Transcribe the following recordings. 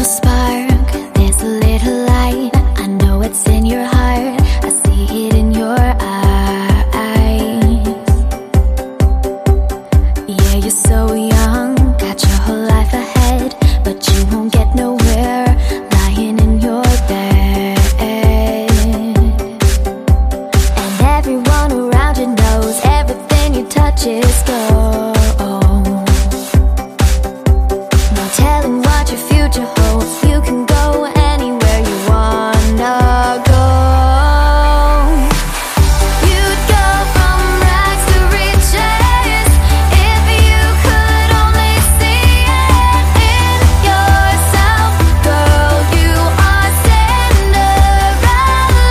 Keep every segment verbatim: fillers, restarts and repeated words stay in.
little spark, there's a little light. I know it's in your heart, I see it in your eyes. Yeah, you're so young, got your whole life ahead, but you won't get nowhere lying in your bed. And everyone around you knows everything you touch is gold. No telling what your future holds. You can go anywhere you wanna go. You'd go from rags to riches if you could only see it in yourself. Girl, you are Cinderella.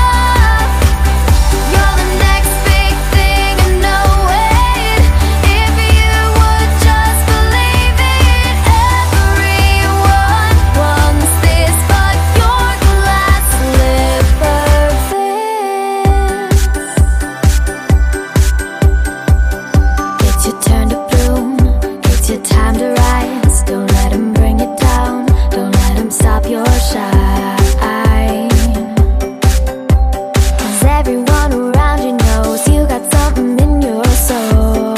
You're the next big thing, and know it if you would just believe it. Everyone wants this, but your glass slipper fits. It's your turn to bloom, it's your time to rise. Don't let 'em bring you down, don't let 'em stop your shine. 'Cause everyone around you knows you got something in your soul,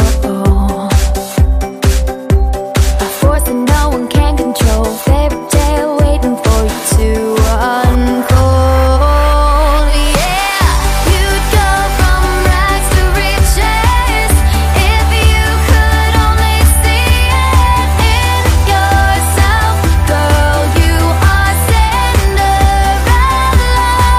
a force that no one can control. Fairy tale waiting for you to unfold. Yeah, you'd go from rags to riches if you could only see it in yourself. Girl, you are Cinderella.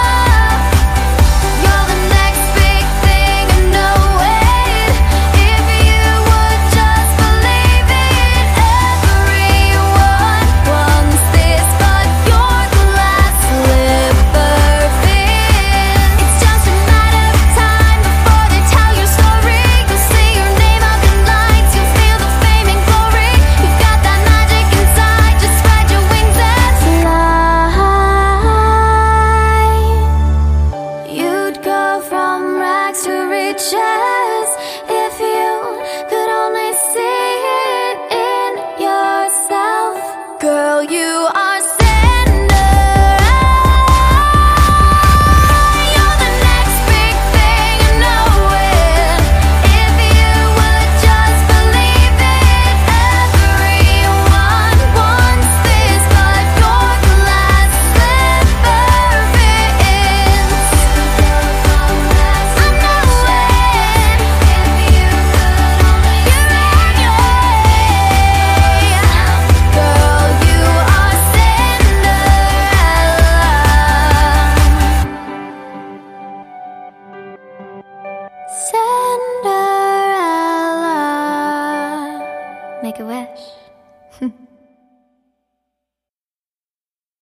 You're the next big thing, and know it if you would just believe it. Everyone wants this, but your glass slipper fits. It's just a matter of time before they tell your story. You'll see your name up in lights, you'll feel the fame and glory. You've got that magic inside, just spread your wings and fly. You'd go from rags to riches if you could only see it in yourself. Girl, you are Cinderella. You're the next big thing, and know it if you would just believe it. Everyone wants this, but your glass slipper fits. I know it if you could only see it. Girl, you are Cinderella. Cinderella. Make a wish.